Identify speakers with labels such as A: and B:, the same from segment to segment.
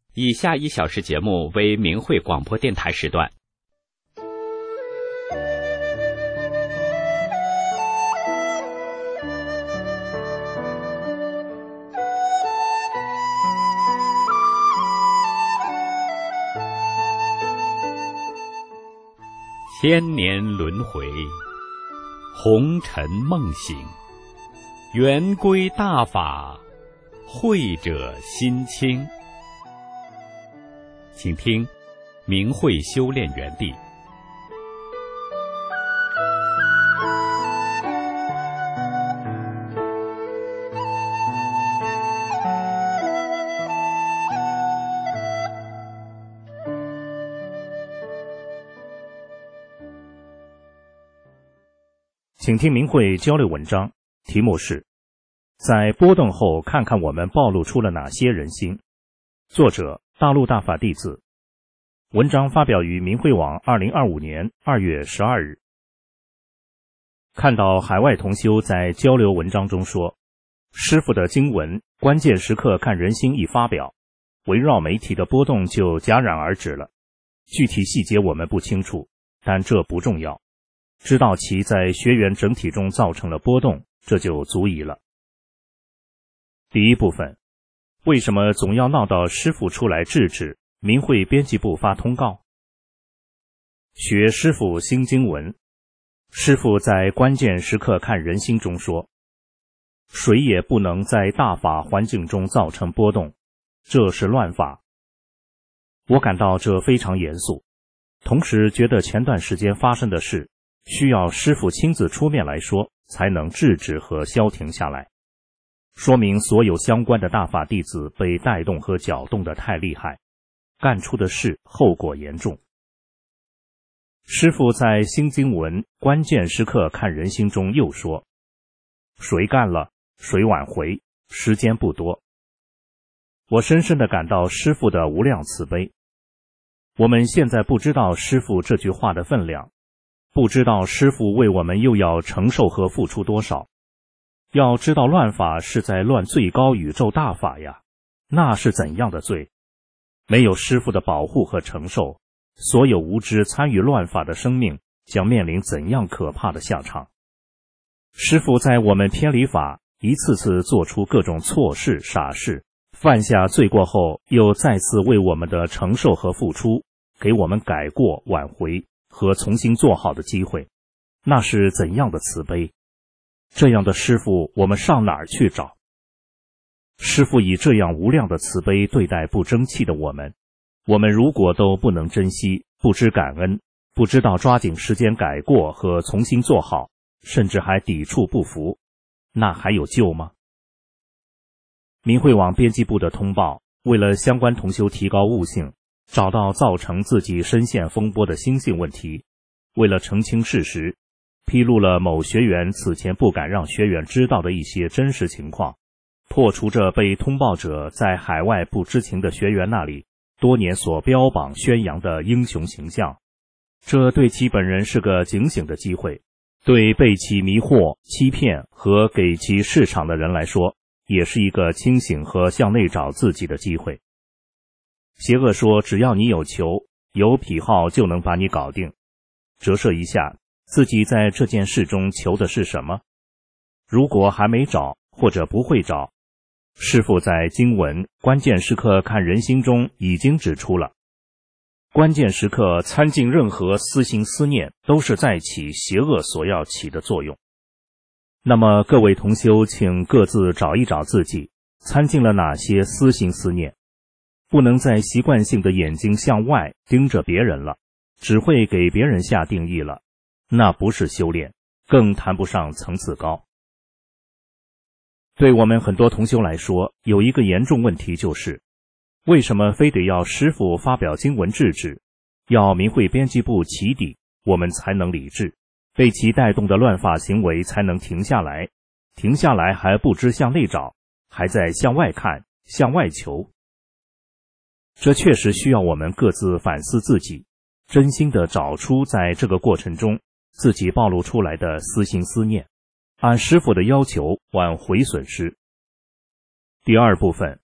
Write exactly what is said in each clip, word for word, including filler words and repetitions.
A: 以下一小时节目为明慧广播电台时段。千年轮回，红尘梦醒，圆归大法，慧者心清。请听明慧修炼园地。
B: 请听明慧交流文章，题目是在波动后看看我们暴露出了哪些人心。作者大陆大法弟子。文章发表于明慧网二零二五年二月十二日。看到海外同修在交流文章中说，师父的经文关键时刻看人心一发表，围绕媒体的波动就戛然而止了。具体细节我们不清楚，但这不重要，知道其在学员整体中造成了波动，这就足矣了。第一部分，为什么总要闹到师父出来制止，明慧编辑部发通告？学师父新经文，师父在关键时刻看人心中说，谁也不能在大法环境中造成波动，这是乱法。我感到这非常严肃，同时觉得前段时间发生的事需要师父亲自出面来说，才能制止和消停下来，说明所有相关的大法弟子被带动和搅动得太厉害，干出的事后果严重。师父在新经文关键时刻看人心中又说，谁干了谁挽回，时间不多。我深深地感到师父的无量慈悲。我们现在不知道师父这句话的分量，不知道师父为我们又要承受和付出多少。要知道乱法是在乱最高宇宙大法呀，那是怎样的罪？没有师父的保护和承受，所有无知参与乱法的生命将面临怎样可怕的下场？师父在我们偏离法，一次次做出各种错事傻事，犯下罪过后，又再次为我们的承受和付出，给我们改过挽回和重新做好的机会，那是怎样的慈悲？这样的师父我们上哪儿去找？师父以这样无量的慈悲对待不争气的我们，我们如果都不能珍惜，不知感恩，不知道抓紧时间改过和重新做好，甚至还抵触不服，那还有救吗？明慧网编辑部的通报，为了相关同修提高悟性，找到造成自己深陷风波的心性问题，为了澄清事实，披露了某学员此前不敢让学员知道的一些真实情况，破除着被通报者在海外不知情的学员那里多年所标榜宣扬的英雄形象。这对其本人是个警醒的机会，对被其迷惑、欺骗和给其市场的人来说，也是一个清醒和向内找自己的机会。邪恶说只要你有求，有癖好就能把你搞定。折射一下，自己在这件事中求的是什么？如果还没找，或者不会找，师父在经文关键时刻看人心中已经指出了，关键时刻参进任何私心思念，都是在起邪恶所要起的作用。那么各位同修，请各自找一找自己参进了哪些私心思念，不能再习惯性的眼睛向外盯着别人了，只会给别人下定义了，那不是修炼，更谈不上层次高。对我们很多同修来说，有一个严重问题就是，为什么非得要师父发表经文制止，要明慧编辑部起底，我们才能理智，被其带动的乱法行为才能停下来，停下来还不知向内找，还在向外看，向外求。这确实需要我们各自反思自己，真心地找出在这个过程中自己暴露出来的私心思念，按师父的要求挽回损失。第二部分，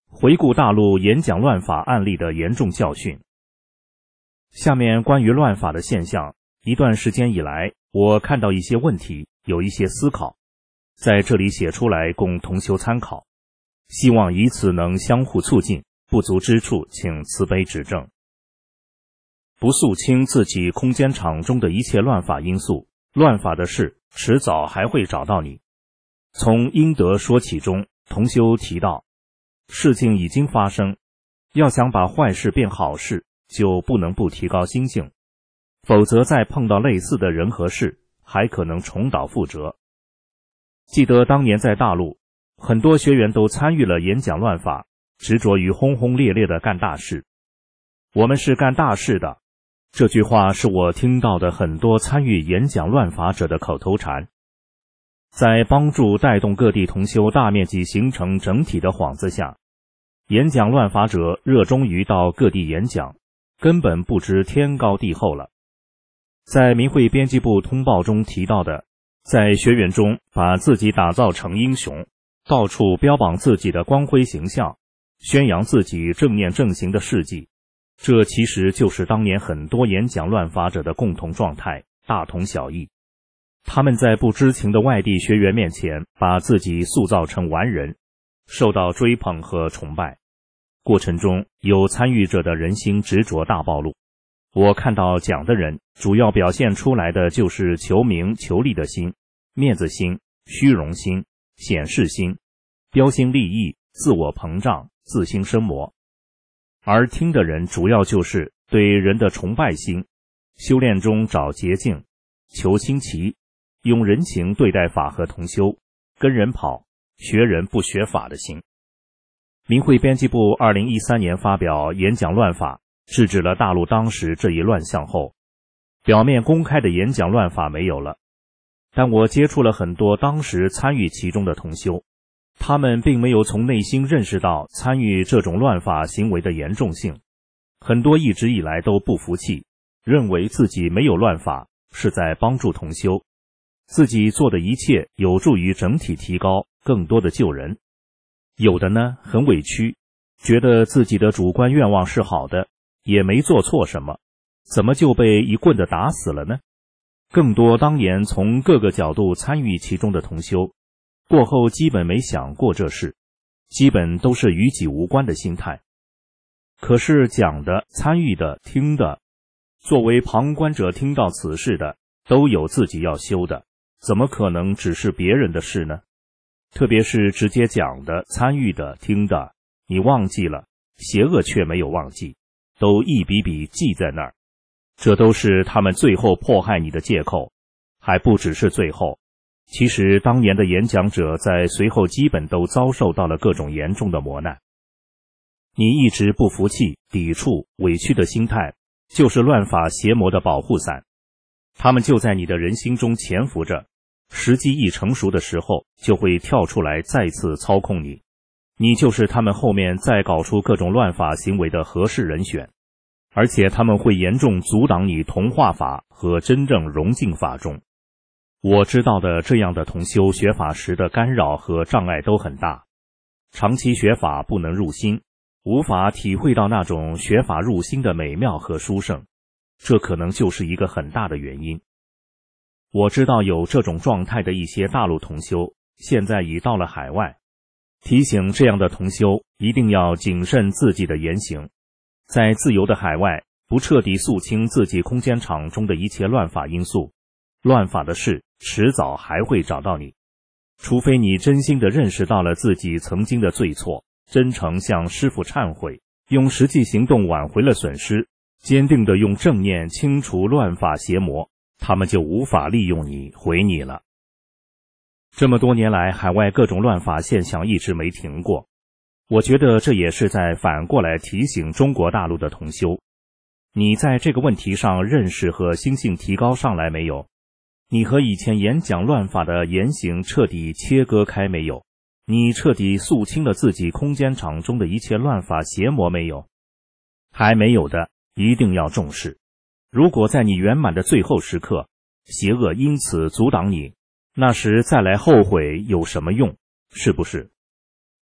B: 回顾大陆演讲乱法案例的严重教训。下面关于乱法的现象，一段时间以来，我看到一些问题，有一些思考，在这里写出来供同修参考，希望以此能相互促进，不足之处请慈悲指正。不肃清自己空间场中的一切乱法因素，乱法的事迟早还会找到你。从应得说起中，同修提到，事情已经发生，要想把坏事变好事，就不能不提高心性，否则再碰到类似的人和事，还可能重蹈覆辙。记得当年在大陆，很多学员都参与了演讲乱法，执着于轰轰烈烈的干大事。我们是干大事的，这句话是我听到的很多参与演讲乱法者的口头禅。在帮助带动各地同修大面积形成整体的幌子下，演讲乱法者热衷于到各地演讲，根本不知天高地厚了。在民会编辑部通报中提到的，在学员中把自己打造成英雄，到处标榜自己的光辉形象，宣扬自己正念正行的事迹，这其实就是当年很多演讲乱法者的共同状态，大同小异。他们在不知情的外地学员面前，把自己塑造成完人，受到追捧和崇拜。过程中有参与者的人心执着大暴露。我看到讲的人主要表现出来的就是求名求利的心、面子心、虚荣心、显示心、标新立异、自我膨胀、自心生魔。而听的人主要就是对人的崇拜心，修炼中找捷径，求新奇，用人情对待法和同修，跟人跑，学人不学法的心。民会编辑部二零一三年发表演讲乱法，制止了大陆当时这一乱象后，表面公开的演讲乱法没有了。但我接触了很多当时参与其中的同修，他们并没有从内心认识到参与这种乱法行为的严重性，很多一直以来都不服气，认为自己没有乱法，是在帮助同修，自己做的一切有助于整体提高，更多的救人。有的呢很委屈，觉得自己的主观愿望是好的，也没做错什么，怎么就被一棍子打死了呢？更多当年从各个角度参与其中的同修，过后基本没想过这事，基本都是与己无关的心态。可是讲的、参与的、听的，作为旁观者听到此事的，都有自己要修的，怎么可能只是别人的事呢？特别是直接讲的、参与的、听的，你忘记了，邪恶却没有忘记，都一笔笔记在那儿，这都是他们最后迫害你的借口。还不只是最后，其实当年的演讲者在随后基本都遭受到了各种严重的磨难。你一直不服气、抵触、委屈的心态，就是乱法邪魔的保护伞，他们就在你的人心中潜伏着，时机一成熟的时候，就会跳出来再次操控你，你就是他们后面再搞出各种乱法行为的合适人选，而且他们会严重阻挡你同化法和真正融进法中。我知道的这样的同修学法时的干扰和障碍都很大，长期学法不能入心，无法体会到那种学法入心的美妙和殊胜，这可能就是一个很大的原因。我知道有这种状态的一些大陆同修，现在已到了海外，提醒这样的同修一定要谨慎自己的言行，在自由的海外不彻底肃清自己空间场中的一切乱法因素，乱法的事迟早还会找到你，除非你真心地认识到了自己曾经的罪错，真诚向师父忏悔，用实际行动挽回了损失，坚定地用正念清除乱法邪魔，他们就无法利用你毁你了。这么多年来，海外各种乱法现象一直没停过，我觉得这也是在反过来提醒中国大陆的同修，你在这个问题上认识和心性提高上来没有？你和以前演讲乱法的言行彻底切割开没有？你彻底肃清了自己空间场中的一切乱法邪魔没有？还没有的，一定要重视。如果在你圆满的最后时刻，邪恶因此阻挡你，那时再来后悔有什么用？是不是？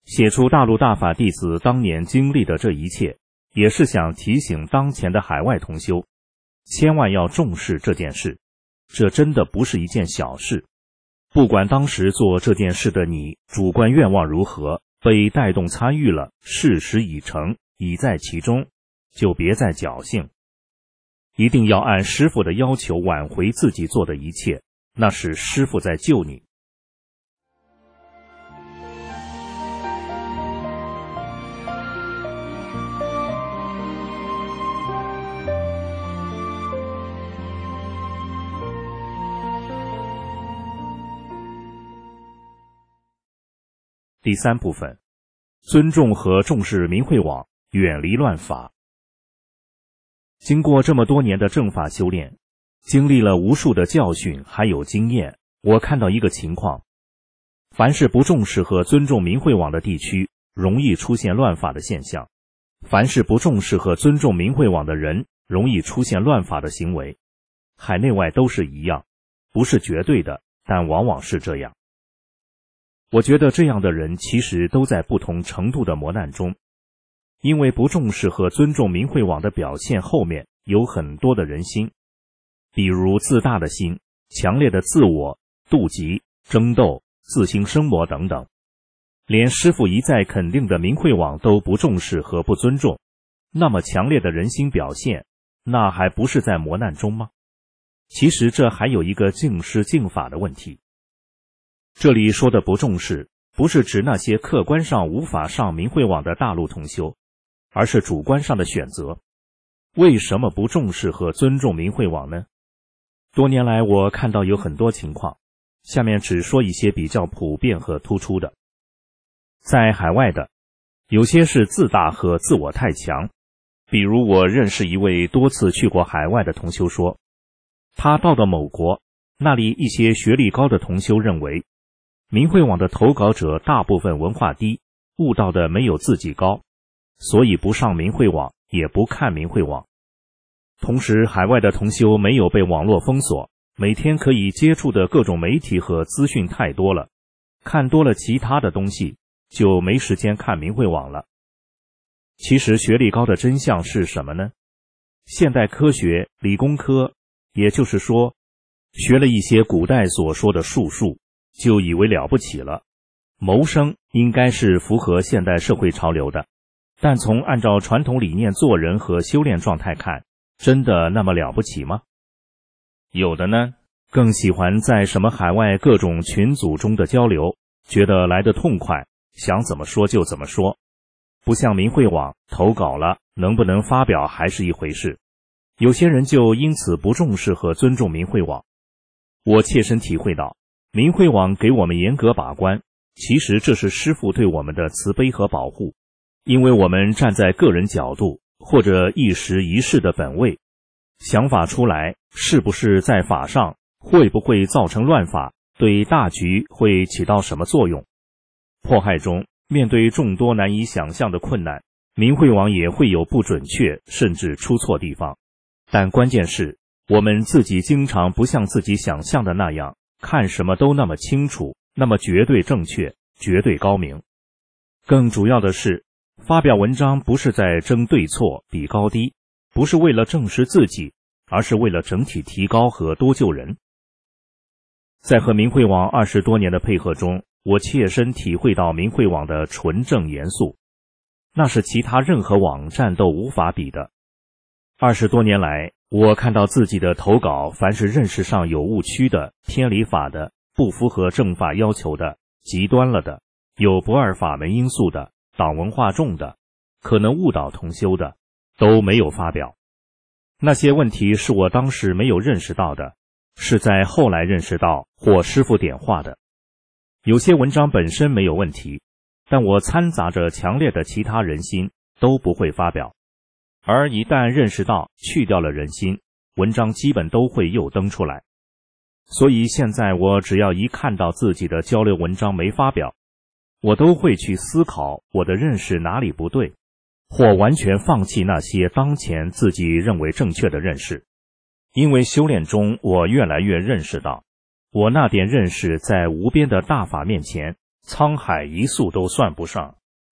B: 写出大陆大法弟子当年经历的这一切，也是想提醒当前的海外同修，千万要重视这件事，这真的不是一件小事。不管当时做这件事的你主观愿望如何，被带动参与了，事实已成，已在其中，就别再侥幸。一定要按师父的要求挽回自己做的一切，那是师父在救你。第三部分，尊重和重视明慧网，远离乱法。经过这么多年的正法修炼，经历了无数的教训还有经验，我看到一个情况，凡是不重视和尊重明慧网的地区，容易出现乱法的现象；凡是不重视和尊重明慧网的人，容易出现乱法的行为。海内外都是一样，不是绝对的，但往往是这样。我觉得这样的人其实都在不同程度的磨难中，因为不重视和尊重明慧网的表现后面有很多的人心，比如自大的心、强烈的自我、妒忌、争斗、自性生魔等等。连师父一再肯定的明慧网都不重视和不尊重，那么强烈的人心表现，那还不是在磨难中吗？其实这还有一个敬师敬法的问题。这里说的不重视，不是指那些客观上无法上明慧网的大陆同修，而是主观上的选择。为什么不重视和尊重明慧网呢？多年来我看到有很多情况，下面只说一些比较普遍和突出的。在海外的，有些是自大和自我太强，比如我认识一位多次去过海外的同修说，他到了某国，那里一些学历高的同修认为，明慧网的投稿者大部分文化低，悟道的没有自己高，所以不上明慧网，也不看明慧网。同时海外的同修没有被网络封锁，每天可以接触的各种媒体和资讯太多了，看多了其他的东西，就没时间看明慧网了。其实学历高的真相是什么呢？现代科学、理工科，也就是说学了一些古代所说的术数，就以为了不起了。谋生应该是符合现代社会潮流的，但从按照传统理念做人和修炼状态看，真的那么了不起吗？有的呢，更喜欢在什么海外各种群组中的交流，觉得来得痛快，想怎么说就怎么说。不像明慧网，投稿了，能不能发表还是一回事。有些人就因此不重视和尊重明慧网。我切身体会到，明慧网给我们严格把关，其实这是师父对我们的慈悲和保护。因为我们站在个人角度或者一时一事的本位，想法出来是不是在法上，会不会造成乱法，对大局会起到什么作用。迫害中面对众多难以想象的困难，明慧网也会有不准确甚至出错地方，但关键是我们自己经常不像自己想象的那样，看什么都那么清楚，那么绝对正确，绝对高明。更主要的是，发表文章不是在争对错、比高低，不是为了证实自己，而是为了整体提高和多救人。在和明慧网二十多年的配合中，我切身体会到明慧网的纯正严肃，那是其他任何网站都无法比的。二十多年来，我看到自己的投稿，凡是认识上有误区的、偏离法的、不符合正法要求的、极端了的、有不二法门因素的、党文化重的、可能误导同修的，都没有发表。那些问题是我当时没有认识到的，是在后来认识到或师父点化的。有些文章本身没有问题，但我掺杂着强烈的其他人心，都不会发表。而一旦认识到去掉了人心，文章基本都会又登出来。所以现在我只要一看到自己的交流文章没发表，我都会去思考我的认识哪里不对，或完全放弃那些当前自己认为正确的认识。因为修炼中我越来越认识到，我那点认识在无边的大法面前，沧海一粟都算不上，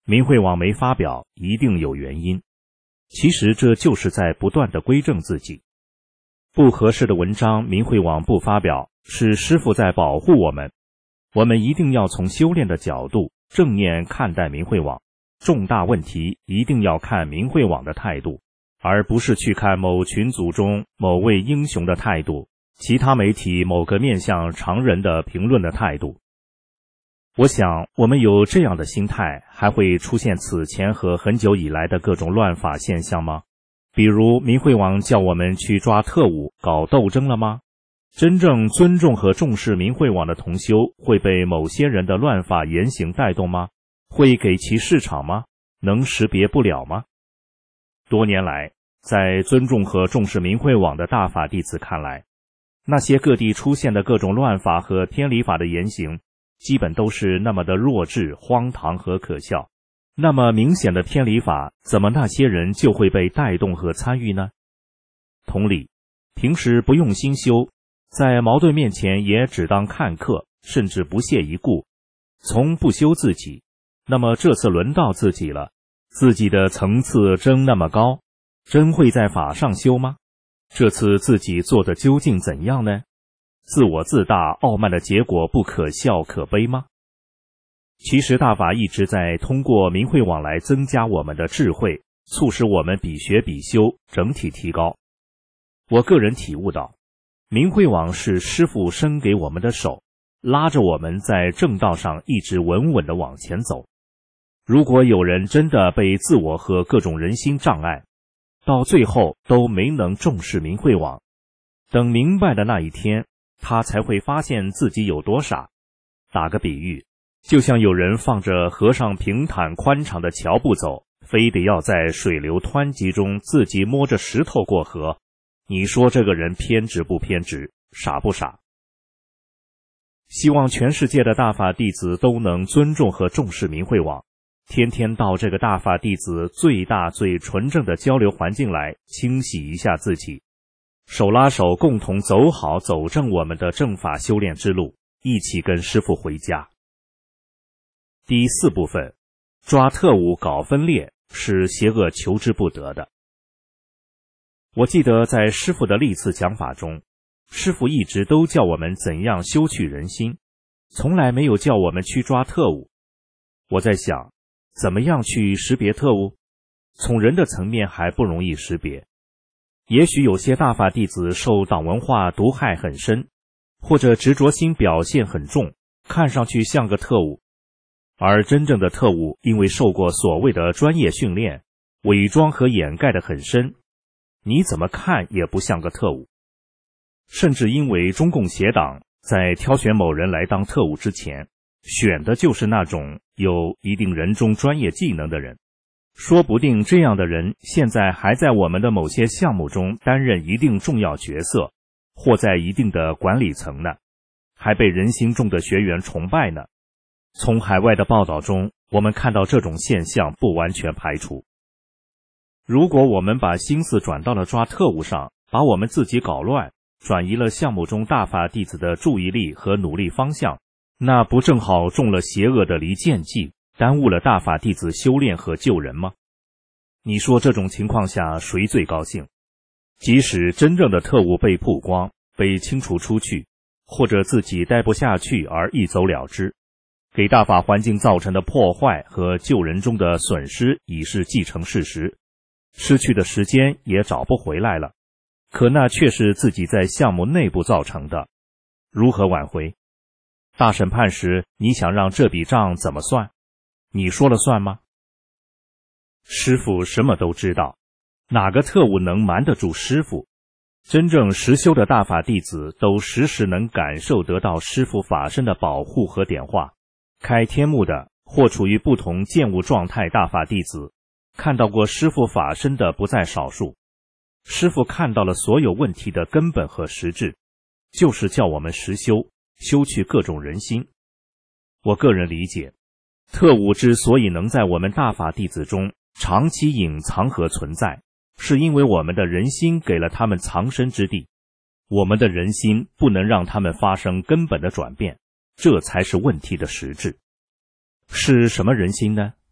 B: 明慧网没发表，一定有原因。其实这就是在不断地规正自己。不合适的文章，明慧网不发表，是师父在保护我们。我们一定要从修炼的角度正面看待明慧网，重大问题一定要看明慧网的态度，而不是去看某群组中某位英雄的态度，其他媒体某个面向常人的评论的态度。我想我们有这样的心态，还会出现此前和很久以来的各种乱法现象吗？比如明慧网叫我们去抓特务搞斗争了吗？真正尊重和重视明慧网的同修会被某些人的乱法言行带动吗？会给其市场吗？能识别不了吗？多年来，在尊重和重视明慧网的大法弟子看来，那些各地出现的各种乱法和天理法的言行基本都是那么的弱智、荒唐和可笑。那么明显的天理法，怎么那些人就会被带动和参与呢？同理，平时不用心修，在矛盾面前也只当看客，甚至不屑一顾，从不修自己，那么这次轮到自己了，自己的层次真那么高，真会在法上修吗？这次自己做的究竟怎样呢？自我自大傲慢的结果不可笑可悲吗？其实大法一直在通过明慧网来增加我们的智慧，促使我们比学比修，整体提高。我个人体悟到，明慧网是师父伸给我们的手，拉着我们在正道上一直稳稳地往前走。如果有人真的被自我和各种人心障碍，到最后都没能重视明慧网，等明白的那一天，他才会发现自己有多傻。打个比喻，就像有人放着河上平坦宽敞的桥不走，非得要在水流湍急中自己摸着石头过河，你说这个人偏执不偏执，傻不傻？希望全世界的大法弟子都能尊重和重视明慧网，天天到这个大法弟子最大最纯正的交流环境来清洗一下自己，手拉手共同走好走正我们的正法修炼之路，一起跟师父回家。第四部分，抓特务搞分裂是邪恶求之不得的。我记得在师父的历次讲法中，师父一直都叫我们怎样修取人心，从来没有叫我们去抓特务。我在想，怎么样去识别特务？从人的层面还不容易识别。也许有些大法弟子受党文化毒害很深，或者执着心表现很重，看上去像个特务。而真正的特务因为受过所谓的专业训练，伪装和掩盖得很深，你怎么看也不像个特务。甚至因为中共邪党在挑选某人来当特务之前，选的就是那种有一定人中专业技能的人，说不定这样的人现在还在我们的某些项目中担任一定重要角色，或在一定的管理层呢，还被人心中的学员崇拜呢。从海外的报道中，我们看到这种现象不完全排除。如果我们把心思转到了抓特务上，把我们自己搞乱，转移了项目中大法弟子的注意力和努力方向，那不正好中了邪恶的离间计，耽误了大法弟子修炼和救人吗？你说这种情况下谁最高兴？即使真正的特务被曝光，被清除出去，或者自己待不下去而一走了之，给大法环境造成的破坏和救人中的损失已是既成事实，失去的时间也找不回来了，可那却是自己在项目内部造成的，如何挽回？大审判时，你想让这笔账怎么算？你说了算吗？师父什么都知道，哪个特务能瞒得住师父？真正实修的大法弟子都时时能感受得到师父法身的保护和点化。开天目的或处于不同见悟状态大法弟子，看到过师父法身的不在少数。师父看到了所有问题的根本和实质，就是叫我们实修，修去各种人心。我个人理解，特务之所以能在我们大法弟子中长期隐藏和存在，是因为我们的人心给了他们藏身之地，我们的人心不能让他们发生根本的转变，这才是问题的实质。是什么人心呢？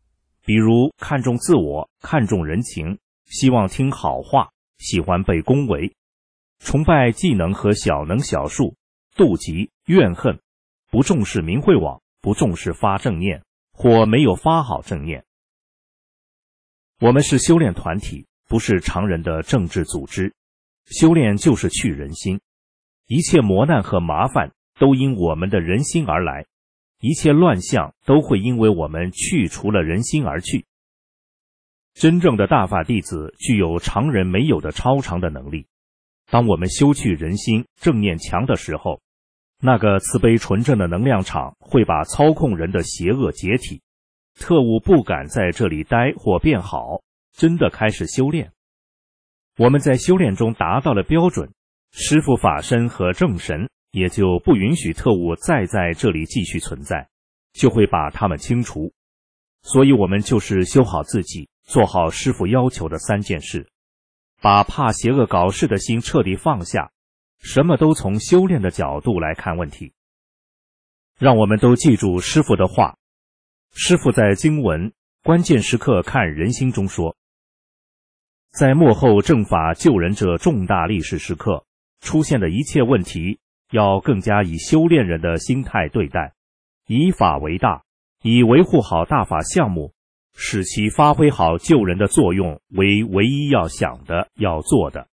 B: 比如看重自我，看重人情，希望听好话，喜欢被恭维，崇拜技能和小能小术，妒忌、怨恨，不重视明慧网，不重视发正念，或没有发好正念。我们是修炼团体，不是常人的政治组织。修炼就是去人心，一切磨难和麻烦都因我们的人心而来，一切乱象都会因为我们去除了人心而去。真正的大法弟子具有常人没有的超常的能力。当我们修去人心，正念强的时候，那个慈悲纯正的能量场会把操控人的邪恶解体，特务不敢在这里待或变好，真的开始修炼。我们在修炼中达到了标准，师父法身和正神也就不允许特务再在这里继续存在，就会把他们清除。所以我们就是修好自己，做好师父要求的三件事，把怕邪恶搞事的心彻底放下，什么都从修炼的角度来看问题。让我们都记住师父的话。师父在经文关键时刻看人心中说，在幕后正法救人这重大历史时刻，出现的一切问题要更加以修炼人的心态对待，以法为大，以维护好大法项目，使其发挥好救人的作用为唯一要想的要做的。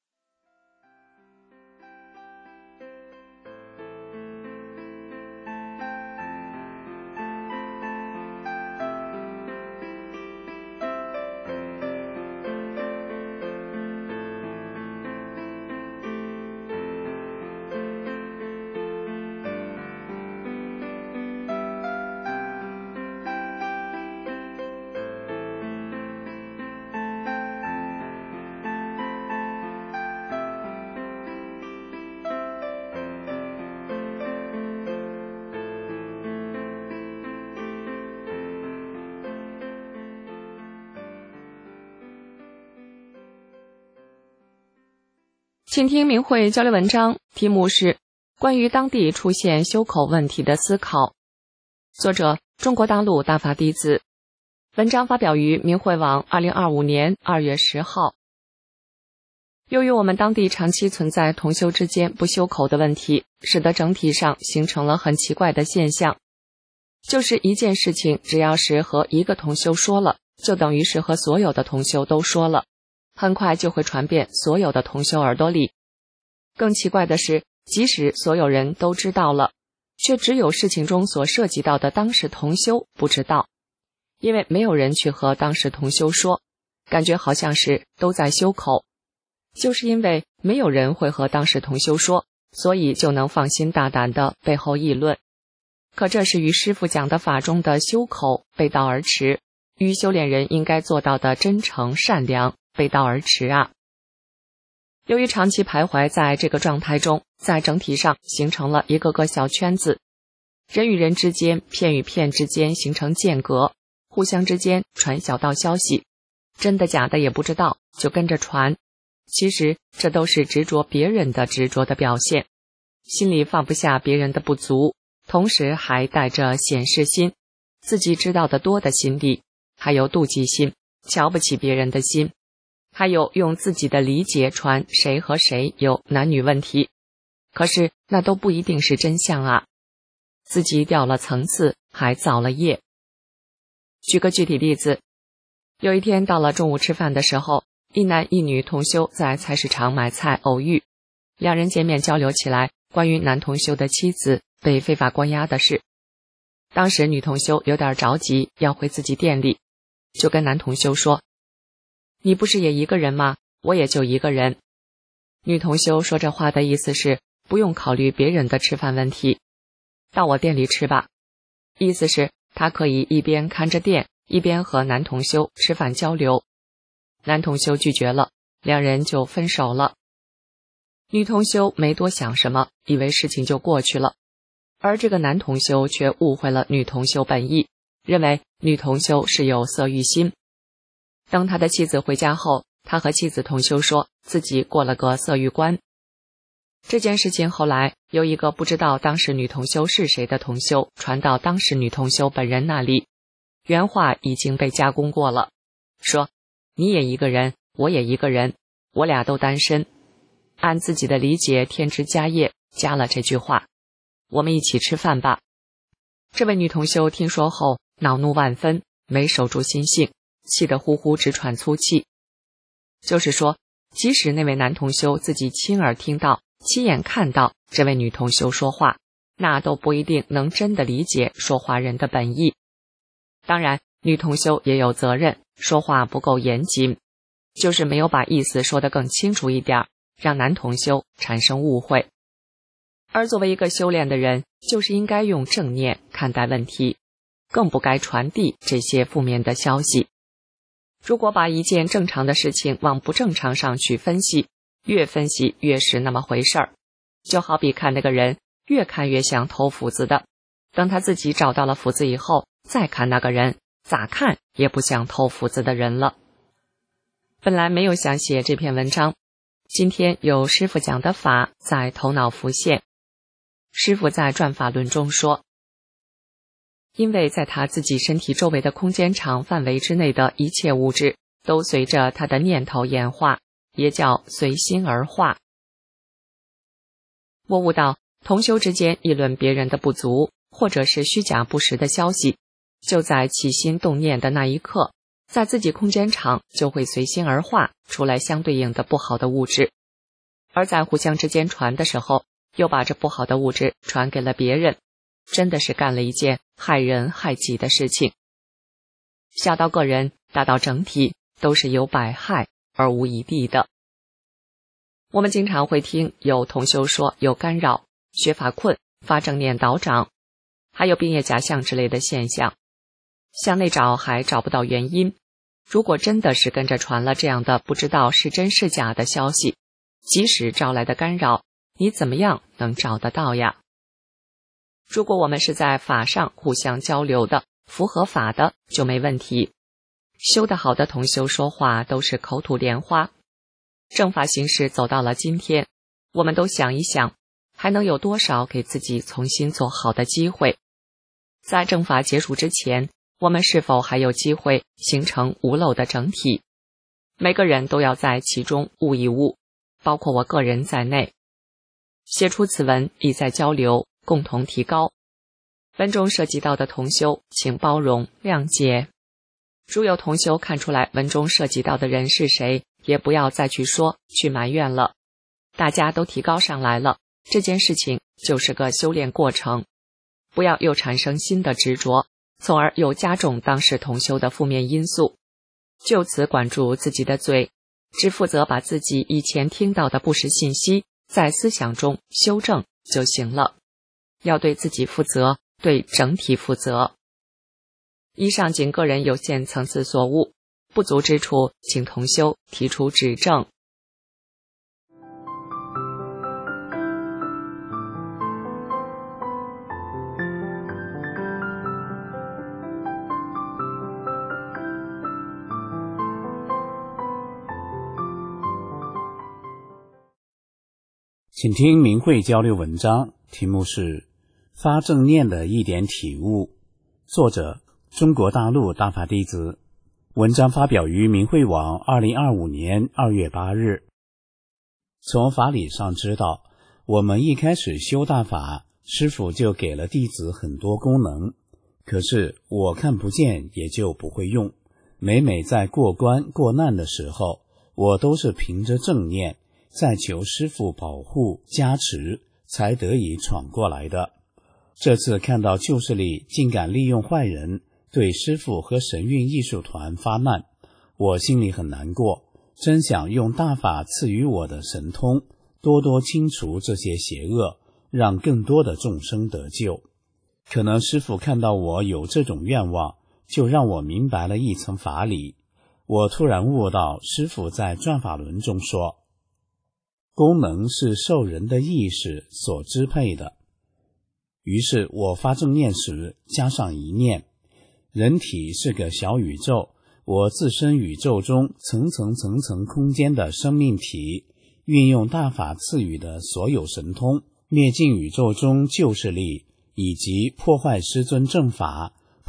C: 请听明慧交流文章，题目是关于当地出现修口问题的思考，作者中国大陆大法弟子，文章发表于明慧网二零二五年二月十号。由于我们当地长期存在同修之间不修口的问题，使得整体上形成了很奇怪的现象，就是一件事情只要是和一个同修说了，就等于是和所有的同修都说了，很快就会传遍所有的同修耳朵里。更奇怪的是，即使所有人都知道了，却只有事情中所涉及到的当事同修不知道，因为没有人去和当事同修说，感觉好像是都在修口。就是因为没有人会和当事同修说，所以就能放心大胆的背后议论。可这是与师父讲的法中的修口背道而驰，与修炼人应该做到的真诚善良背道而驰啊！由于长期徘徊在这个状态中，在整体上形成了一个个小圈子，人与人之间、片与片之间形成间隔，互相之间传小道消息，真的假的也不知道，就跟着传。其实这都是执着别人的执着的表现，心里放不下别人的不足，同时还带着显示心，自己知道的多的心理，还有妒忌心，瞧不起别人的心，还有用自己的理解传谁和谁有男女问题。可是那都不一定是真相啊，自己掉了层次，还造了业。举个具体例子，有一天到了中午吃饭的时候，一男一女同修在菜市场买菜偶遇，两人见面交流起来关于男同修的妻子被非法关押的事。当时女同修有点着急，要回自己店里，就跟男同修说，你不是也一个人吗？我也就一个人。女同修说这话的意思是不用考虑别人的吃饭问题，到我店里吃吧。意思是她可以一边看着店，一边和男同修吃饭交流。男同修拒绝了，两人就分手了。女同修没多想什么，以为事情就过去了，而这个男同修却误会了女同修本意，认为女同修是有色欲心。当他的妻子回家后，他和妻子同修说自己过了个色欲关。这件事情后来由一个不知道当时女同修是谁的同修传到当时女同修本人那里， 原话已经被加工过了，说你也一个人，我也一个人，我俩都单身。按自己的理解添枝加叶，加了这句话，我们一起吃饭吧。这位女同修听说后恼怒万分，没守住心性，气得呼呼直喘粗气。就是说，即使那位男同修自己亲耳听到、亲眼看到这位女同修说话，那都不一定能真的理解说话人的本意。当然，女同修也有责任，说话不够严谨，就是没有把意思说得更清楚一点，让男同修产生误会。而作为一个修炼的人，就是应该用正念看待问题，更不该传递这些负面的消息。如果把一件正常的事情往不正常上去分析，越分析越是那么回事儿。就好比看那个人，越看越像偷斧子的，等他自己找到了斧子以后，再看那个人，咋看也不像偷斧子的人了。本来没有想写这篇文章，今天有师父讲的法在头脑浮现。师父在转法轮中说，因为在他自己身体周围的空间场范围之内的一切物质都随着他的念头演化，也叫随心而化。我悟到，同修之间议论别人的不足，或者是虚假不实的消息，就在起心动念的那一刻，在自己空间场就会随心而化出来相对应的不好的物质，而在互相之间传的时候，又把这不好的物质传给了别人，真的是干了一件害人害己的事情。小到个人，大到整体，都是有百害而无一利的。我们经常会听有同修说有干扰、学法困、发正念倒掌，还有病业假象之类的现象，向内找还找不到原因。如果真的是跟着传了这样的不知道是真是假的消息，即使招来的干扰，你怎么样能找得到呀？如果我们是在法上互相交流的，符合法的就没问题。修得好的同修说话都是口吐莲花。正法形式走到了今天，我们都想一想，还能有多少给自己重新做好的机会？在正法结束之前，我们是否还有机会形成无漏的整体？每个人都要在其中悟一悟，包括我个人在内。写出此文意在交流，共同提高。文中涉及到的同修，请包容谅解。如有同修看出来文中涉及到的人是谁，也不要再去说去埋怨了。大家都提高上来了，这件事情就是个修炼过程，不要又产生新的执着，从而又加重当时同修的负面因素。就此管住自己的嘴，只负责把自己以前听到的不实信息在思想中修正就行了。要对自己负责，对整体负责。以上仅个人有限层次所悟，不足之处请同修提出指正。
D: 请听明慧交流文章，题目是发正念的一点体悟，作者中国大陆大法弟子，文章发表于明慧网二零二五年二月八日。从法理上知道，我们一开始修大法，师父就给了弟子很多功能，可是我看不见也就不会用。每每在过关过难的时候，我都是凭着正念在求师父保护加持，才得以闯过来的。这次看到旧势力竟敢利用坏人对师父和神韵艺术团发难，我心里很难过，真想用大法赐予我的神通，多多清除这些邪恶，让更多的众生得救。可能师父看到我有这种愿望，就让我明白了一层法理。我突然悟到师父在转法轮中说，功能是受人的意识所支配的。于是我发正念时加上一念，人体是个小宇宙，我自身宇宙中层层层层空间的生命体，运用大法赐予的所有神通，灭尽宇宙中旧势力，以及破坏师尊正法，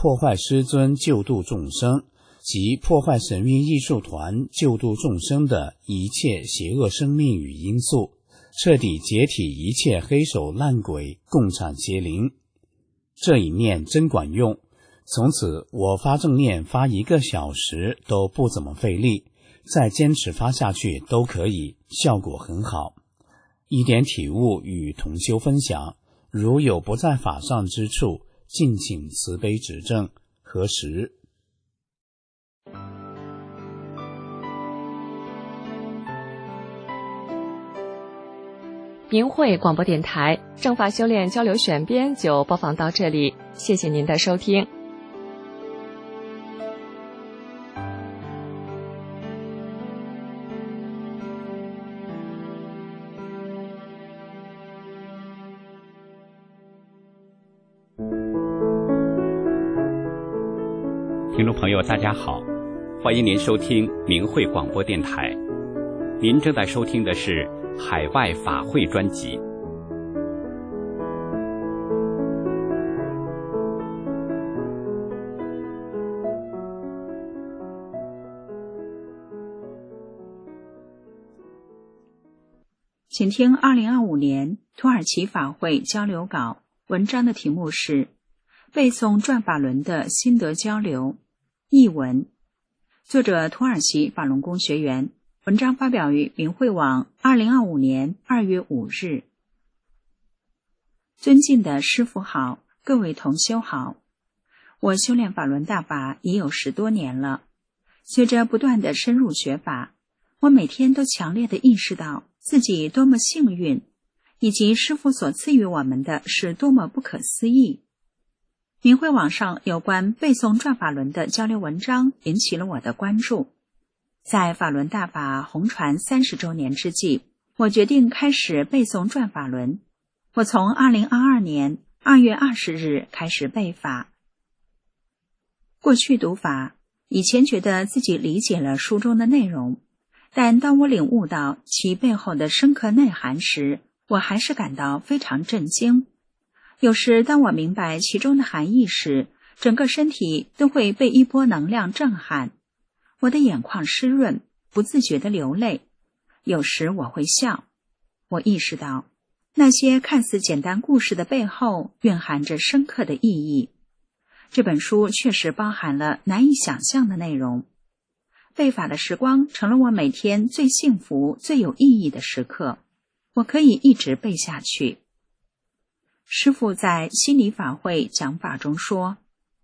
D: 破坏师尊救度众生及破坏神韵艺术团救度众生的一切邪恶生命与因素，彻底解体一切黑手烂鬼共产邪灵。这一念真管用，从此我发正念发一个小时都不怎么费力，再坚持发下去都可以，效果很好。一点体悟与同修分享，如有不在法上之处，敬请慈悲指正。何时？
C: 明慧广播电台正法修炼交流选编就播放到这里，谢谢您的收听。
A: 听众朋友大家好，欢迎您收听明慧广播电台。您正在收听的是海外法会专辑。
E: 请听二零二五年土耳其法会交流稿，文章的题目是背诵转法轮的心得交流，译文，作者土耳其法轮功学员，文章发表于明慧网二零二五年二月五日。尊敬的师父好，各位同修好，我修炼法轮大法已有十多年了，随着不断的深入学法，我每天都强烈地意识到自己多么幸运，以及师父所赐予我们的是多么不可思议。明慧网上有关背诵转法轮的交流文章引起了我的关注。在法轮大法红传三十周年之际，我决定开始背诵转法轮。我从二零二二年二月二十日开始背法。过去读法，以前觉得自己理解了书中的内容，但当我领悟到其背后的深刻内涵时，我还是感到非常震惊。有时当我明白其中的含义时，整个身体都会被一波能量震撼，我的眼眶湿润，不自觉地流泪。有时我会笑，我意识到那些看似简单故事的背后蕴含着深刻的意义。这本书确实包含了难以想象的内容。背法的时光成了我每天最幸福、最有意义的时刻，我可以一直背下去。师父在心理法会讲法中说，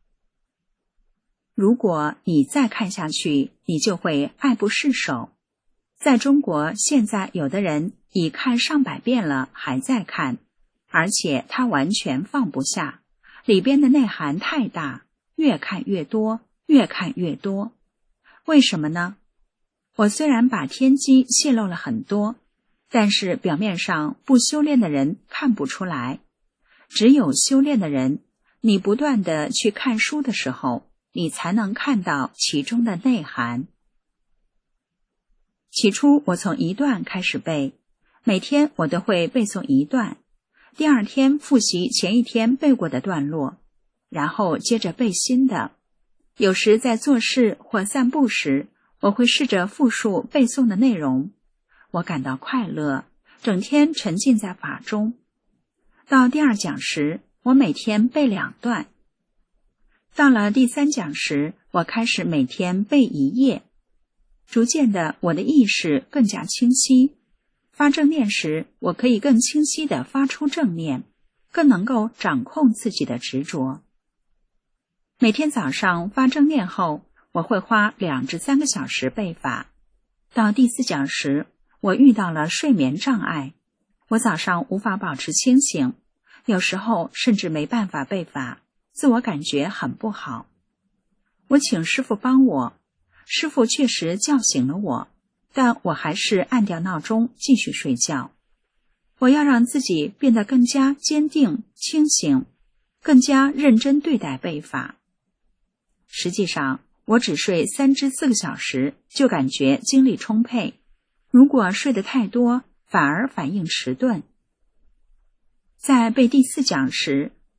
E: 如果你再看下去，你就会爱不释手。在中国，现在有的人已看上百遍了，还在看，而且他完全放不下，里边的内涵太大，越看越多，越看越多。为什么呢？我虽然把天机泄露了很多，但是表面上不修炼的人看不出来。只有修炼的人，你不断地去看书的时候，你才能看到其中的内涵。起初我从一段开始背，每天我都会背诵一段，第二天复习前一天背过的段落，然后接着背新的。有时在做事或散步时，我会试着复述背诵的内容，我感到快乐，整天沉浸在法中。到第二讲时，我每天背两段。到了第三讲时，我开始每天背一页。逐渐的，我的意识更加清晰。发正念时，我可以更清晰地发出正念，更能够掌控自己的执着。每天早上发正念后，我会花两至三个小时背法。到第四讲时，我遇到了睡眠障碍，我早上无法保持清醒，有时候甚至没办法背法，自我感觉很不好。我请师父帮我，师父确实叫醒了我，但我还是按掉闹钟继续睡觉。我要让自己变得更加坚定、清醒，更加认真对待背法。实际上，我只睡三至四个小时，就感觉精力充沛。如果睡得太多，反而反应迟钝。在背第四讲时，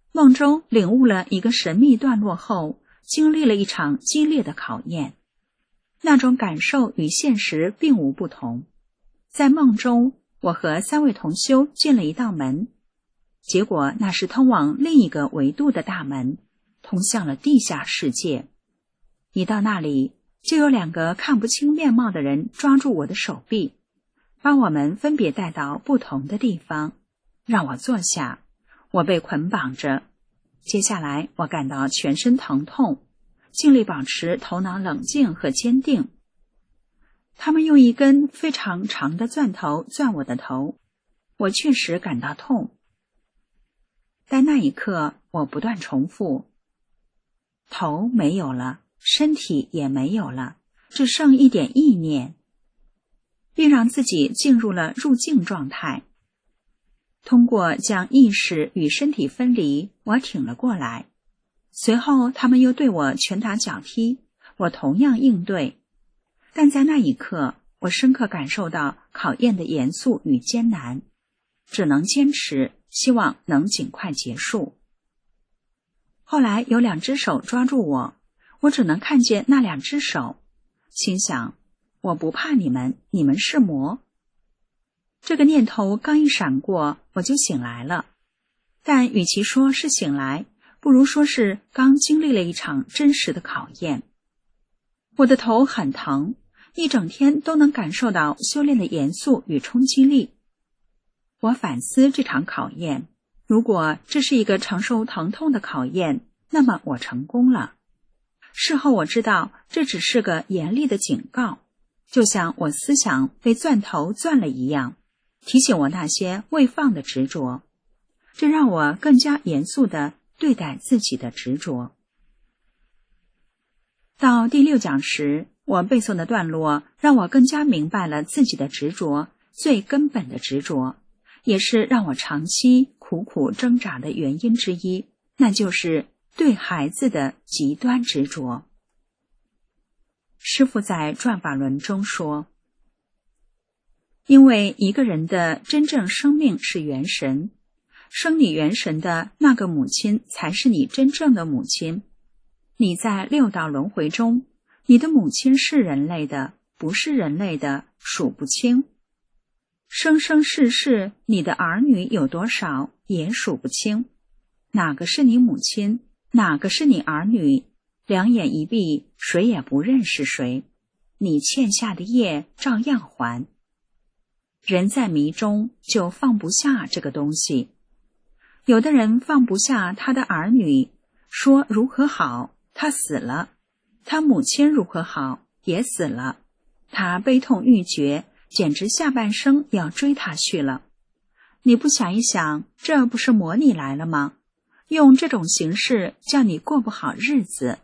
E: 梦中领悟了一个神秘段落后，经历了一场激烈的考验。那种感受与现实并无不同。在梦中，我和三位同修进了一道门，结果那是通往另一个维度的大门，通向了地下世界。一到那里，就有两个看不清面貌的人抓住我的手臂，把我们分别带到不同的地方，让我坐下。我被捆绑着，接下来我感到全身疼痛，尽力保持头脑冷静和坚定。他们用一根非常长的钻头钻我的头，我确实感到痛。但那一刻，我不断重复：头没有了，身体也没有了，只剩一点意念，并让自己进入了入静状态。通过将意识与身体分离，我挺了过来。随后他们又对我拳打脚踢，我同样应对。但在那一刻，我深刻感受到考验的严肃与艰难，只能坚持，希望能尽快结束。后来有两只手抓住我，我只能看见那两只手，心想：我不怕你们，你们是魔。这个念头刚一闪过，我就醒来了。但与其说是醒来，不如说是刚经历了一场真实的考验。我的头很疼，一整天都能感受到修炼的严肃与冲击力。我反思这场考验，如果这是一个承受疼痛的考验，那么我成功了。事后我知道这只是个严厉的警告，就像我思想被钻头钻了一样，提醒我那些未放的执着。这让我更加严肃地对待自己的执着。到第六讲时，我背诵的段落让我更加明白了自己的执着，最根本的执着，也是让我长期苦苦挣扎的原因之一，那就是对孩子的极端执着。师父在转法轮中说，因为一个人的真正生命是元神，生你元神的那个母亲才是你真正的母亲。你在六道轮回中，你的母亲是人类的，不是人类的，数不清。生生世世，你的儿女有多少，也数不清。哪个是你母亲，哪个是你儿女，两眼一闭，谁也不认识谁。你欠下的业照样还。人在迷中就放不下这个东西。有的人放不下他的儿女，说如何好，他死了；他母亲如何好，也死了。他悲痛欲绝，简直下半生要追他去了。你不想一想，这不是魔你来了吗？用这种形式叫你过不好日子。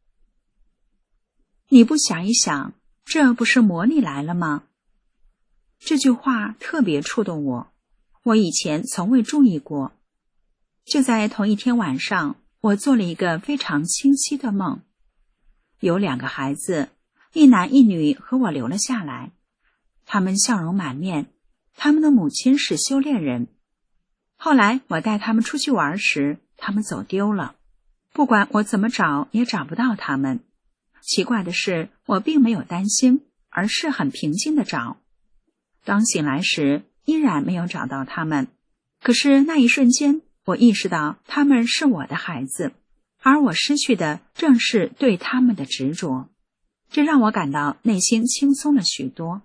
E: 你不想一想，这不是魔你来了吗？这句话特别触动我，我以前从未注意过。就在同一天晚上，我做了一个非常清晰的梦。有两个孩子，一男一女和我留了下来，他们笑容满面，他们的母亲是修炼人。后来我带他们出去玩时，他们走丢了，不管我怎么找也找不到他们。奇怪的是，我并没有担心，而是很平静地找。当醒来时，依然没有找到他们。可是那一瞬间，我意识到他们是我的孩子，而我失去的正是对他们的执着。这让我感到内心轻松了许多。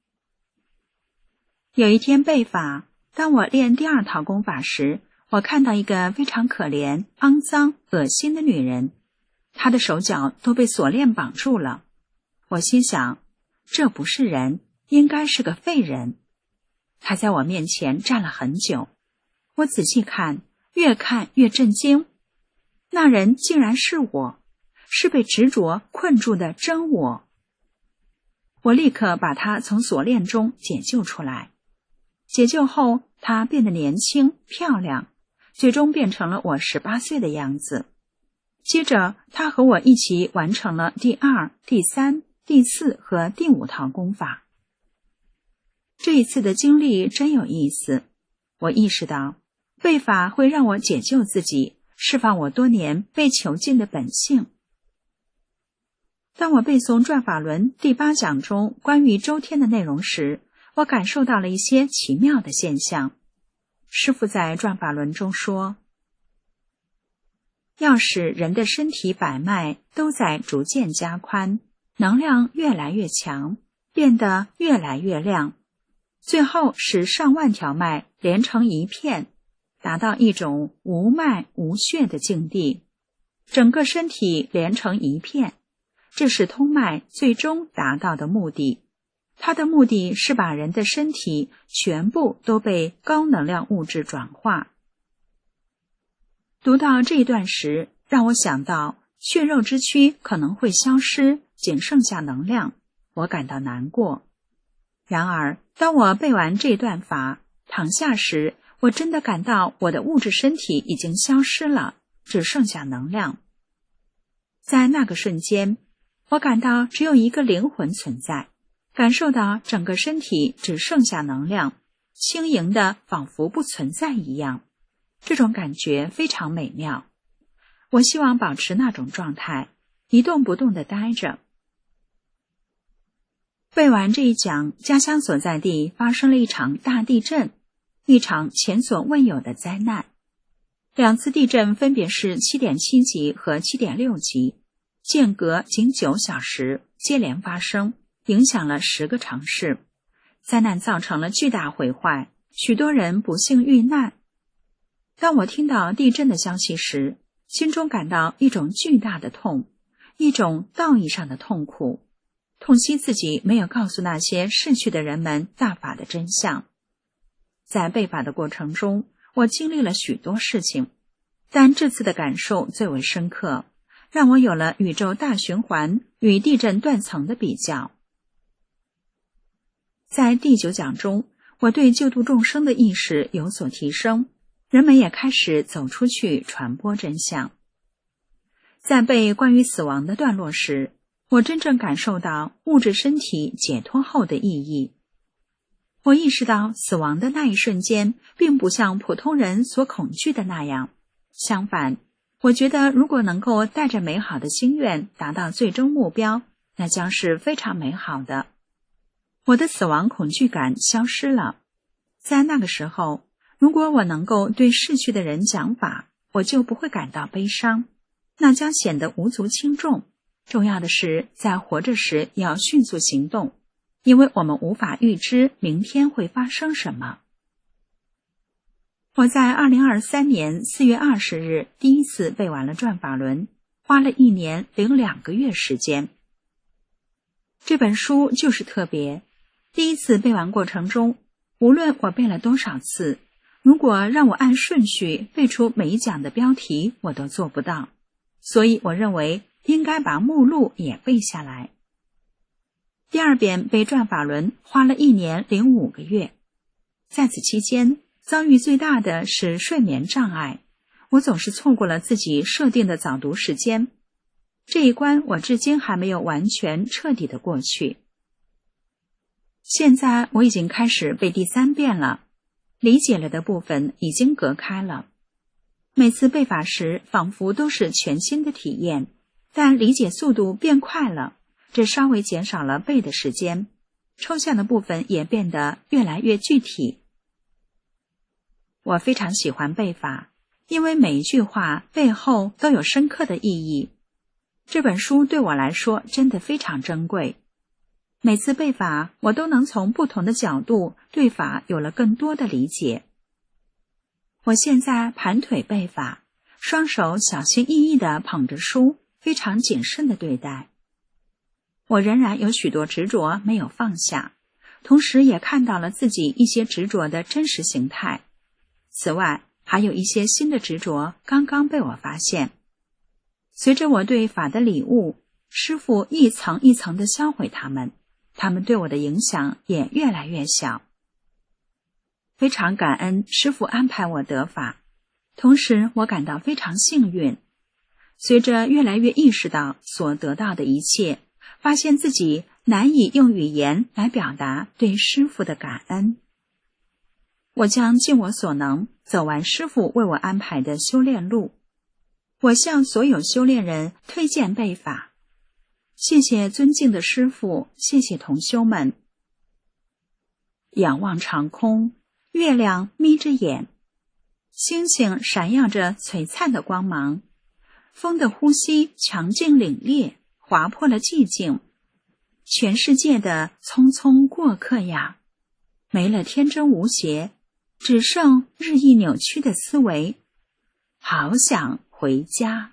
E: 有一天背法，当我练第二套功法时，我看到一个非常可怜、肮脏、恶心的女人，她的手脚都被锁链绑住了。我心想，这不是人，应该是个废人。她在我面前站了很久，我仔细看，越看越震惊。那人竟然是我，是被执着困住的真我。我立刻把她从锁链中解救出来。解救后，她变得年轻漂亮，最终变成了我十八岁的样子。接着她和我一起完成了第二、第三、第四和第五套功法。这一次的经历真有意思，我意识到背法会让我解救自己， 释放我多年被囚禁的本性。当我背诵转法轮第八讲中关于周天的内容时，我感受到了一些奇妙的现象。师父在转法轮中说，要使人的身体百脉都在逐渐加宽，能量越来越强，变得越来越亮，最后使上万条脉连成一片，达到一种无脉无血的境地，整个身体连成一片，这是通脉最终达到的目的。它的目的是把人的身体全部都被高能量物质转化。读到这一段时，让我想到血肉之躯可能会消失，仅剩下能量，我感到难过。然而，当我背完这段法，躺下时，我真的感到我的物质身体已经消失了，只剩下能量。在那个瞬间，我感到只有一个灵魂存在，感受到整个身体只剩下能量，轻盈的仿佛不存在一样。这种感觉非常美妙。我希望保持那种状态，一动不动地待着。背完这一讲，家乡所在地发生了一场大地震，一场前所未有的灾难。两次地震分别是 七点七 级和 七点六 级，间隔仅九小时，接连发生，影响了十个城市。灾难造成了巨大毁坏，许多人不幸遇难。当我听到地震的消息时，心中感到一种巨大的痛，一种道义上的痛苦，痛惜自己没有告诉那些逝去的人们大法的真相。在背法的过程中，我经历了许多事情，但这次的感受最为深刻，让我有了宇宙大循环与地震断层的比较。在第九讲中，我对救度众生的意识有所提升，人们也开始走出去传播真相。在背关于死亡的段落时，我真正感受到物质身体解脱后的意义。我意识到死亡的那一瞬间并不像普通人所恐惧的那样，相反，我觉得如果能够带着美好的心愿达到最终目标，那将是非常美好的。我的死亡恐惧感消失了。在那个时候，如果我能够对逝去的人讲法，我就不会感到悲伤，那将显得无足轻重。重要的是，在活着时要迅速行动，因为我们无法预知明天会发生什么。我在二零二三年四月二十日第一次背完了转法轮，花了一年零两个月时间。这本书就是特别，第一次背完过程中，无论我背了多少次，如果让我按顺序背出每一讲的标题，我都做不到，所以我认为应该把目录也背下来。第二遍背转法轮花了一年零五个月，在此期间遭遇最大的是睡眠障碍，我总是错过了自己设定的早读时间，这一关我至今还没有完全彻底的过去。现在我已经开始背第三遍了，理解了的部分已经隔开了。每次背法时仿佛都是全新的体验，但理解速度变快了，这稍微减少了背的时间，抽象的部分也变得越来越具体。我非常喜欢背法，因为每一句话背后都有深刻的意义。这本书对我来说真的非常珍贵。每次背法，我都能从不同的角度对法有了更多的理解。我现在盘腿背法，双手小心翼翼地捧着书，非常谨慎地对待。我仍然有许多执着没有放下，同时也看到了自己一些执着的真实形态。此外，还有一些新的执着刚刚被我发现。随着我对法的领悟，师父一层一层地销毁它们，他们对我的影响也越来越小。非常感恩师父安排我得法，同时我感到非常幸运。随着越来越意识到所得到的一切，发现自己难以用语言来表达对师父的感恩。我将尽我所能走完师父为我安排的修炼路， 我向所有修炼人推荐背法。谢谢尊敬的师父，谢谢同修们。仰望长空，月亮眯着眼，星星闪耀着璀璨的光芒，风的呼吸强劲凛冽，划破了寂静。全世界的匆匆过客呀，没了天真无邪，只剩日益扭曲的思维。好想回家。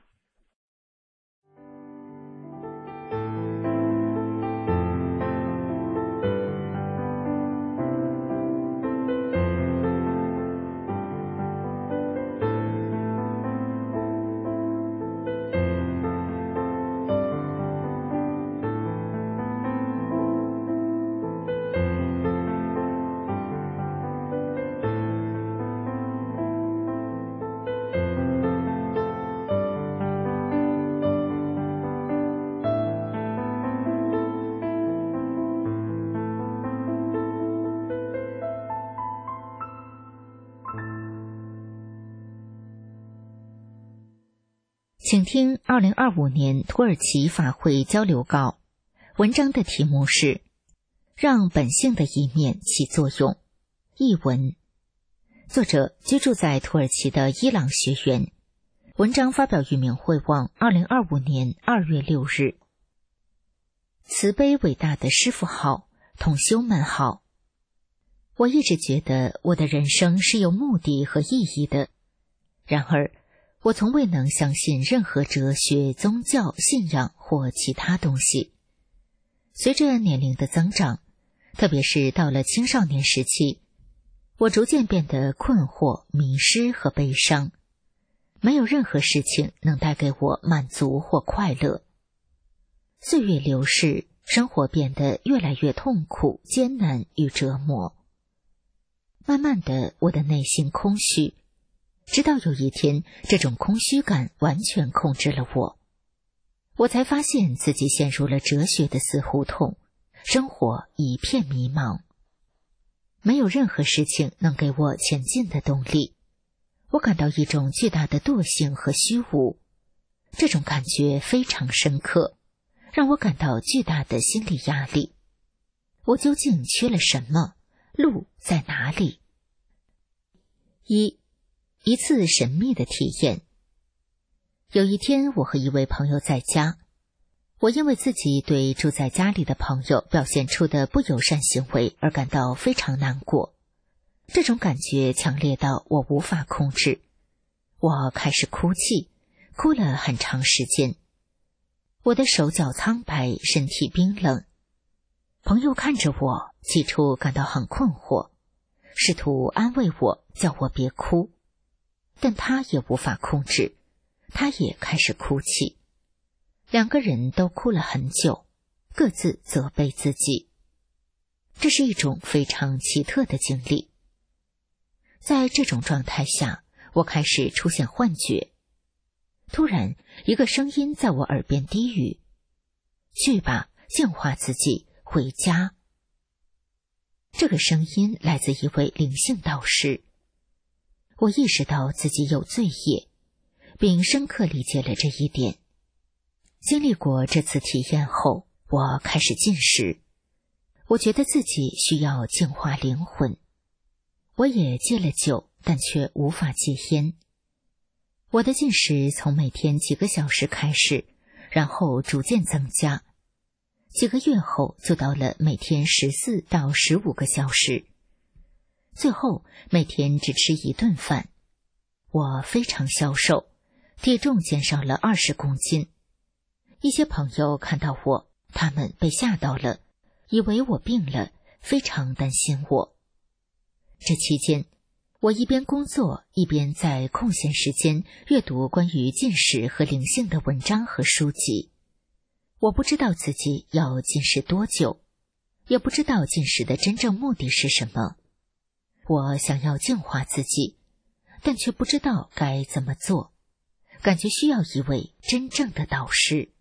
F: 请听二零二五年土耳其法会交流稿，文章的题目是让本性的一面起作用。译文，作者居住在土耳其的伊朗学员，文章发表于明慧网二零二五年二月六日。慈悲伟大的师父好，同修们好。我一直觉得我的人生是有目的和意义的，然而我从未能相信任何哲学、宗教、信仰或其他东西。随着年龄的增长，特别是到了青少年时期，我逐渐变得困惑、迷失和悲伤。没有任何事情能带给我满足或快乐。岁月流逝，生活变得越来越痛苦、艰难与折磨。慢慢的，我的内心空虚。直到有一天，这种空虚感完全控制了我，我才发现自己陷入了哲学的死胡同，生活一片迷茫。没有任何事情能给我前进的动力，我感到一种巨大的惰性和虚无，这种感觉非常深刻，让我感到巨大的心理压力。我究竟缺了什么？路在哪里？一一次神秘的体验。有一天，我和一位朋友在家，我因为自己对住在家里的朋友表现出的不友善行为而感到非常难过。这种感觉强烈到我无法控制，我开始哭泣，哭了很长时间。我的手脚苍白，身体冰冷。朋友看着我，起初感到很困惑，试图安慰我，叫我别哭。但他也无法控制，他也开始哭泣。两个人都哭了很久，各自责备自己。这是一种非常奇特的经历。在这种状态下，我开始出现幻觉。突然，一个声音在我耳边低语：去吧，净化自己，回家。这个声音来自一位灵性导师。我意识到自己有罪业，并深刻理解了这一点。经历过这次体验后，我开始进食。我觉得自己需要净化灵魂。我也戒了酒，但却无法戒烟。我的进食从每天几个小时开始，然后逐渐增加。几个月后，就到了每天十四到十五个小时。最后每天只吃一顿饭。我非常消瘦，体重减少了二十公斤。一些朋友看到我，他们被吓到了，以为我病了，非常担心我。这期间，我一边工作，一边在空闲时间阅读关于进食和灵性的文章和书籍。我不知道自己要进食多久，也不知道进食的真正目的是什么。我想要净化自己，但却不知道该怎么做，感觉需要一位真正的导师。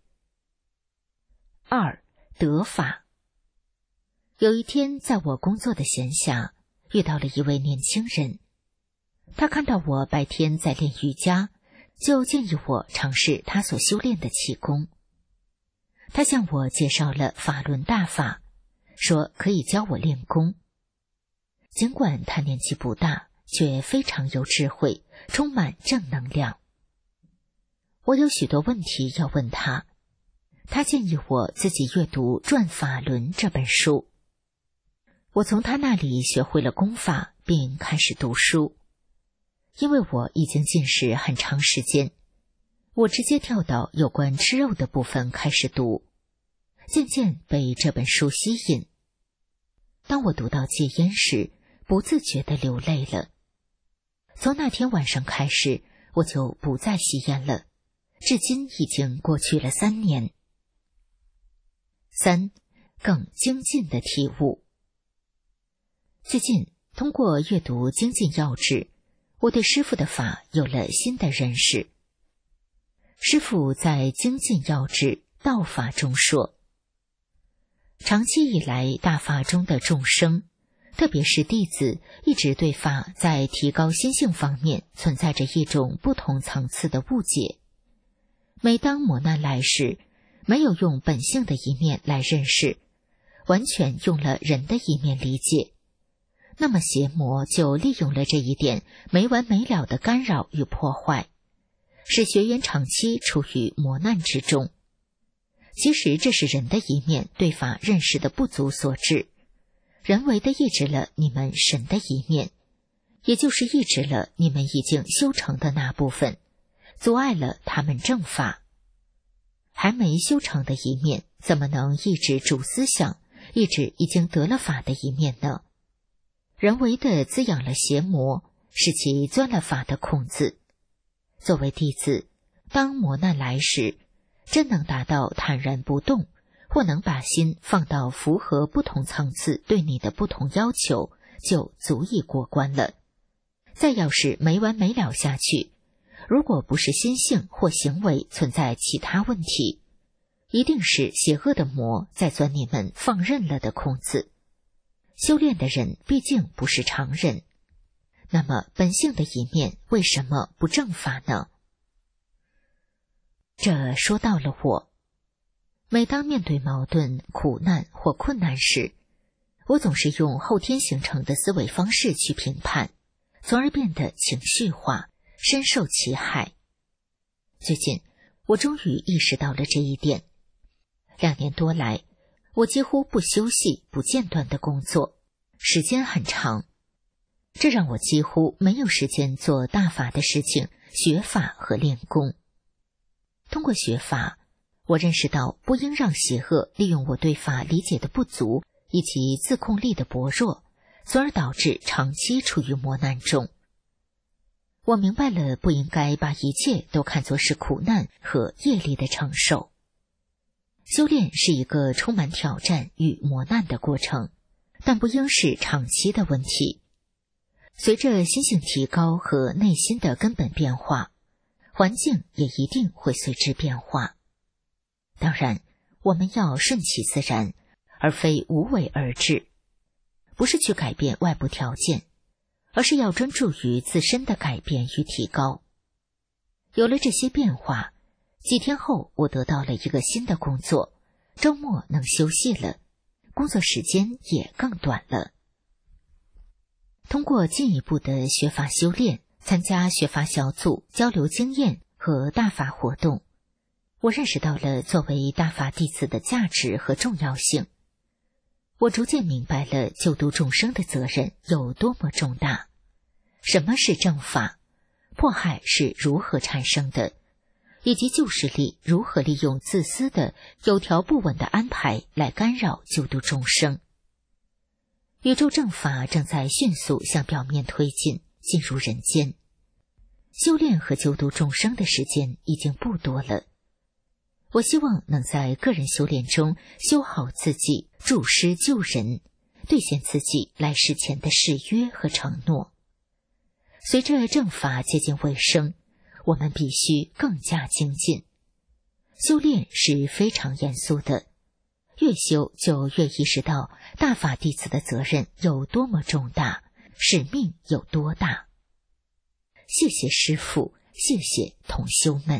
F: 二、得法。有一天，在我工作的闲暇，遇到了一位年轻人。他看到我白天在练瑜伽， 就建议我尝试他所修炼的气功。他向我介绍了法轮大法，说可以教我练功。尽管他年纪不大，却非常有智慧，充满正能量。我有许多问题要问他，他建议我自己阅读《转法轮》这本书。我从他那里学会了功法，并开始读书。因为我已经禁食很长时间，我直接跳到有关吃肉的部分开始读，渐渐被这本书吸引。当我读到戒烟时，不自觉地流泪了。从那天晚上开始，我就不再吸烟了，至今已经过去了三年。三，更精进的体悟。最近通过阅读《精进要旨》，我对师父的法有了新的认识。师父在《精进要旨》道法中说，长期以来大法中的众生，特别是弟子，一直对法在提高心性方面存在着一种不同层次的误解。每当磨难来时，没有用本性的一面来认识，完全用了人的一面理解，那么邪魔就利用了这一点，没完没了的干扰与破坏，使学员长期处于磨难之中。其实这是人的一面对法认识的不足所致，人为的抑制了你们神的一面，也就是抑制了你们已经修成的那部分，阻碍了他们正法。还没修成的一面，怎么能抑制主思想，抑制已经得了法的一面呢？人为的滋养了邪魔，使其钻了法的空子。作为弟子，当磨难来时，真能达到坦然不动，或能把心放到符合不同层次对你的不同要求，就足以过关了。再要是没完没了下去，如果不是心性或行为存在其他问题，一定是邪恶的魔在钻你们放任了的空子。修炼的人毕竟不是常人，那么本性的一面为什么不正法呢？这说到了我。每当面对矛盾、苦难或困难时，我总是用后天形成的思维方式去评判，从而变得情绪化，深受其害。最近，我终于意识到了这一点。两年多来，我几乎不休息、不间断的工作，时间很长，这让我几乎没有时间做大法的事情，学法和练功。通过学法，我认识到不应让邪恶利用我对法理解的不足以及自控力的薄弱，从而导致长期处于磨难中。我明白了不应该把一切都看作是苦难和业力的承受。修炼是一个充满挑战与磨难的过程，但不应是长期的问题。随着心性提高和内心的根本变化，环境也一定会随之变化。当然，我们要顺其自然，而非无为而治，不是去改变外部条件，而是要专注于自身的改变与提高。有了这些变化，几天后我得到了一个新的工作，周末能休息了，工作时间也更短了。通过进一步的学法修炼，参加学法小组，交流经验和大法活动，我认识到了作为大法弟子的价值和重要性。我逐渐明白了救度众生的责任有多么重大，什么是正法，迫害是如何产生的，以及旧势力如何利用自私的有条不紊的安排来干扰救度众生。宇宙正法正在迅速向表面推进，进入人间。修炼和救度众生的时间已经不多了。我希望能在个人修炼中修好自己，助师救人，兑现自己来世前的誓约和承诺。随着正法接近尾声，我们必须更加精进。修炼是非常严肃的，越修就越意识到大法弟子的责任有多么重大，使命有多大。谢谢师父， 谢谢同修们。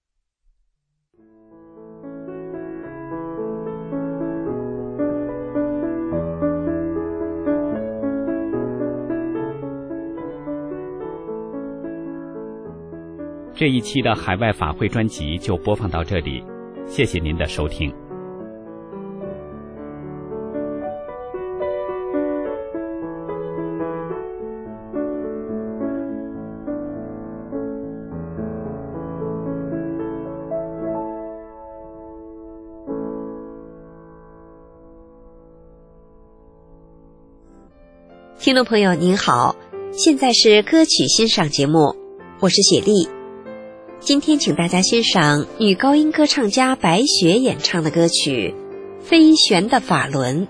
A: 这一期的海外法会专辑就播放到这里，谢谢您的收听。
G: 听众朋友您好，现在是歌曲欣赏节目，我是雪莉。今天请大家欣赏女高音歌唱家白雪演唱的歌曲《飞旋的法轮》。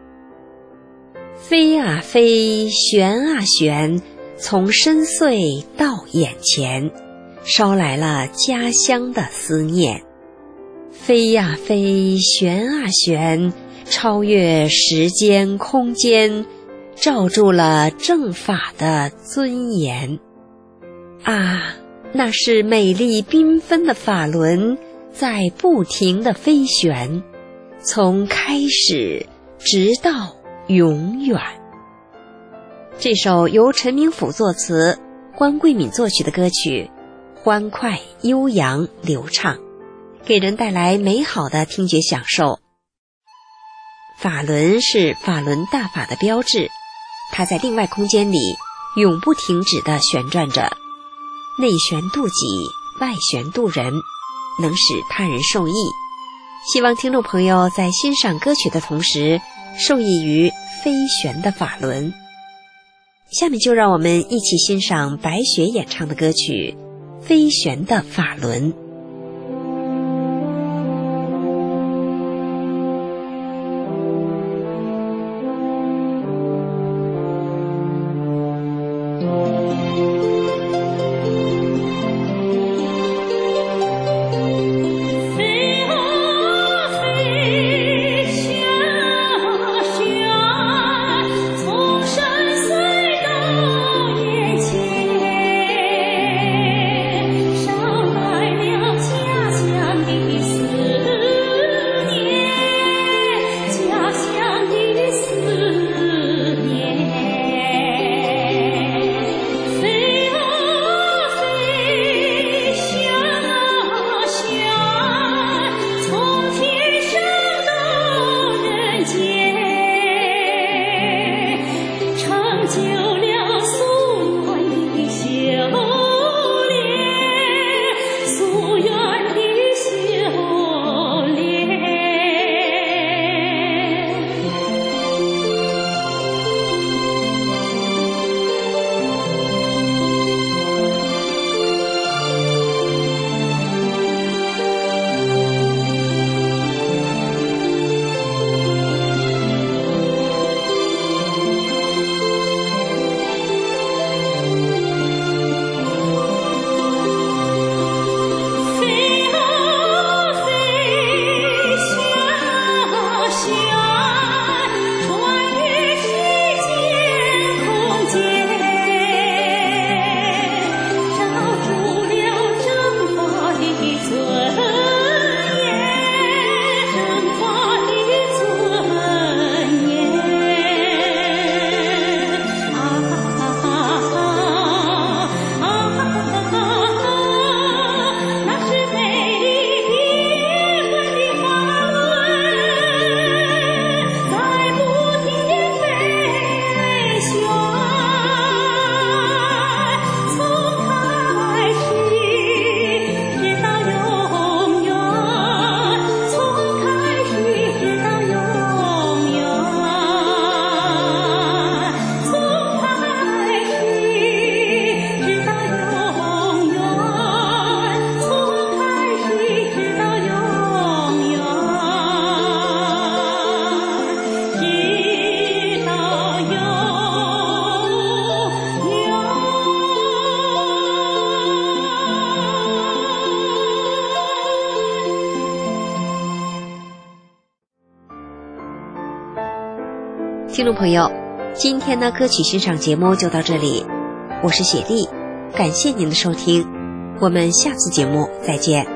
G: 飞啊飞，旋啊旋，从深邃到眼前，捎来了家乡的思念。飞呀飞，旋啊旋，超越时间空间，罩住了正法的尊严。啊，那是美丽缤纷的法轮在不停地飞旋，从开始直到永远。这首由陈明甫作词、关桂敏作曲的歌曲，欢快、悠扬、流畅，给人带来美好的听觉享受。法轮是法轮大法的标志，它在另外空间里永不停止地旋转着，内旋度己，外旋度人，能使他人受益。希望听众朋友在欣赏歌曲的同时，受益于飞旋的法轮。下面就让我们一起欣赏白雪演唱的歌曲《飞旋的法轮》。听众朋友，今天的歌曲欣赏节目就到这里，我是雪莉，感谢您的收听， 我们下次节目再见。